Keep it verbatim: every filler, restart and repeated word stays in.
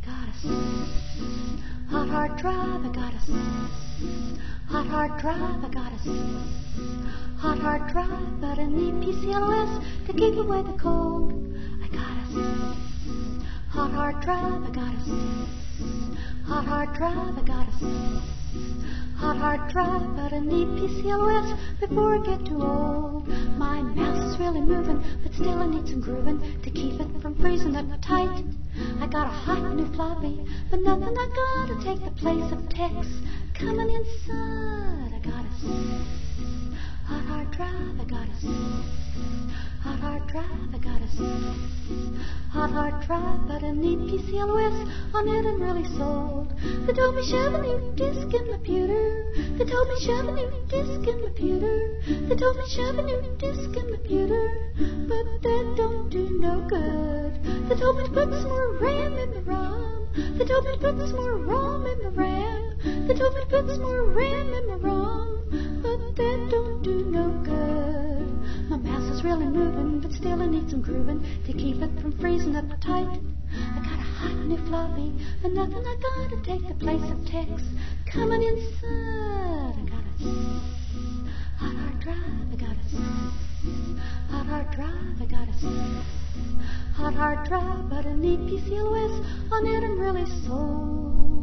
got a hot hard drive, I got a hot hard drive, I got a hot hard drive, but I need P C L O S to keep away the cold. I got a hot hard drive, I got a hot hard drive, I got a hot hard drive, but I need P C L O S before I get too old. My mouse is really moving, but still I need some grooving to keep it from freezing up tight. I got a hot new floppy, but nothing I got to take the place of text coming inside. I got a hot hard drive, I got a hot hard drive, I got a hot hard drive, but I need P C L O S on it and really sold. They told me shove a new disc in the pewter. They told me shove a new disc in the pewter. They told me shove a new disc in the pewter, but that don't do no good. They told me to put some more RAM in the ROM. They told me to put some more ROM in the RAM. They told me to put some more RAM in the ROM, but that don't do no good. My mouse is really moving, but still I need some grooving to keep it from freezing up tight. I got a hot new floppy, and nothing I got to take the place of text coming inside. I got a hot hard drive, I got a hot hard drive, I got a hot hard drive, but I need P C L O S on it and really sold.